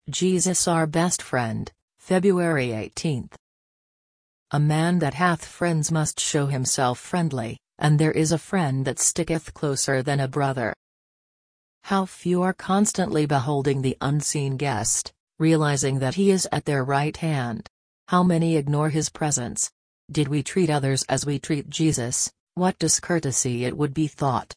Jesus our best friend, February 18. A man that hath friends must show himself friendly, and there is a friend that sticketh closer than a brother. How few are constantly beholding the unseen guest, realizing that he is at their right hand. How many ignore his presence. Did we treat others as we treat Jesus, what discourtesy it would be thought.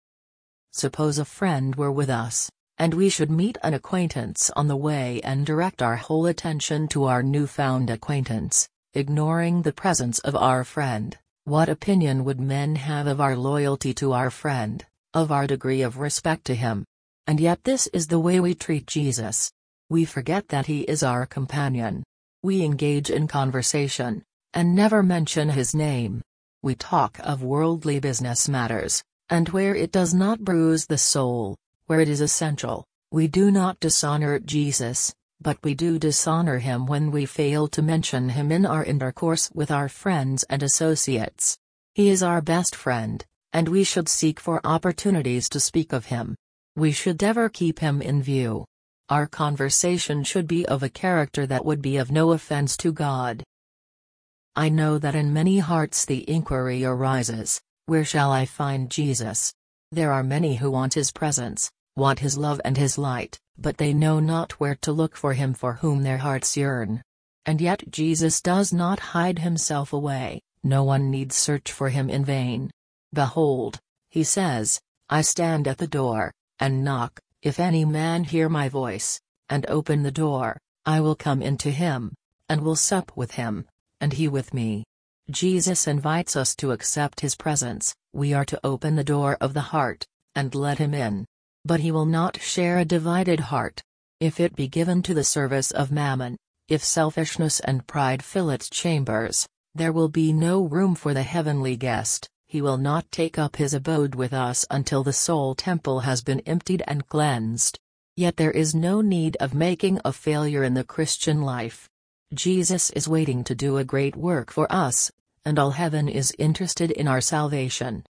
Suppose a friend were with us, and we should meet an acquaintance on the way and direct our whole attention to our newfound acquaintance, ignoring the presence of our friend. What opinion would men have of our loyalty to our friend, of our degree of respect to him? And yet this is the way we treat Jesus. We forget that he is our companion. We engage in conversation, and never mention his name. We talk of worldly business matters, and where it does not bruise the soul, where it is essential, we do not dishonor Jesus, but we do dishonor him when we fail to mention him in our intercourse with our friends and associates. He is our best friend, and we should seek for opportunities to speak of him. We should ever keep him in view. Our conversation should be of a character that would be of no offense to God. I know that in many hearts the inquiry arises, where shall I find Jesus? There are many who want his presence, want his love and his light, but they know not where to look for him for whom their hearts yearn. And yet Jesus does not hide himself away, no one need search for him in vain. Behold, he says, I stand at the door, and knock. If any man hear my voice, and open the door, I will come into him, and will sup with him, and he with me. Jesus invites us to accept his presence. We are to open the door of the heart, and let him in. But he will not share a divided heart. If it be given to the service of mammon, if selfishness and pride fill its chambers, there will be no room for the heavenly guest. He will not take up his abode with us until the soul temple has been emptied and cleansed. Yet there is no need of making a failure in the Christian life. Jesus is waiting to do a great work for us, and all heaven is interested in our salvation.